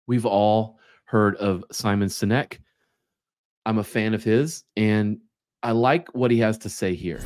We've all heard of Simon Sinek. I'm a fan of his, and I like what he has to say here.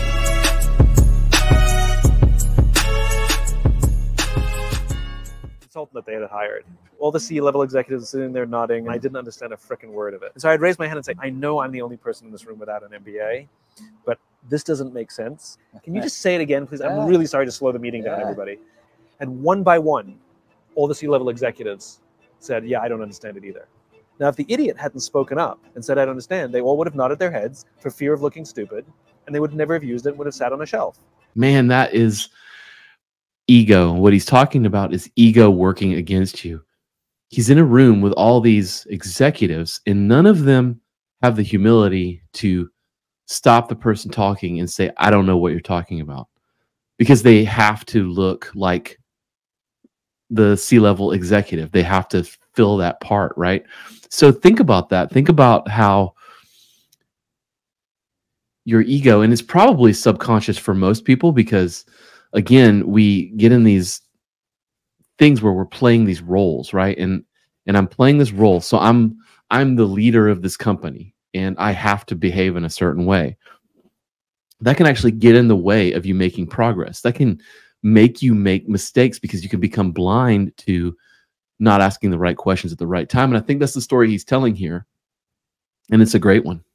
Consultant that they had hired. All the C-level executives sitting there nodding, and I didn't understand a frickin' word of it. And so I'd raise my hand and say, I know I'm the only person in this room without an MBA, but this doesn't make sense. Can you just say it again, please? I'm really sorry to slow the meeting down, everybody. And one by one, all the C-level executives said, yeah, I don't understand it either. Now, if the idiot hadn't spoken up and said, I don't understand, they all would have nodded their heads for fear of looking stupid, and they would never have used it and would have sat on a shelf. Man, that is ego. What he's talking about is ego working against you. He's in a room with all these executives, and none of them have the humility to stop the person talking and say, I don't know what you're talking about, because they have to look like the C-level executive. They have to fill that part, right? So think about that. Think about how your ego, and it's probably subconscious for most people, because again, we get in these things where we're playing these roles, right? And I'm playing this role. So I'm the leader of this company, and I have to behave in a certain way. That can actually get in the way of you making progress. That can make you make mistakes because you can become blind to not asking the right questions at the right time. And I think that's the story he's telling here. And it's a great one.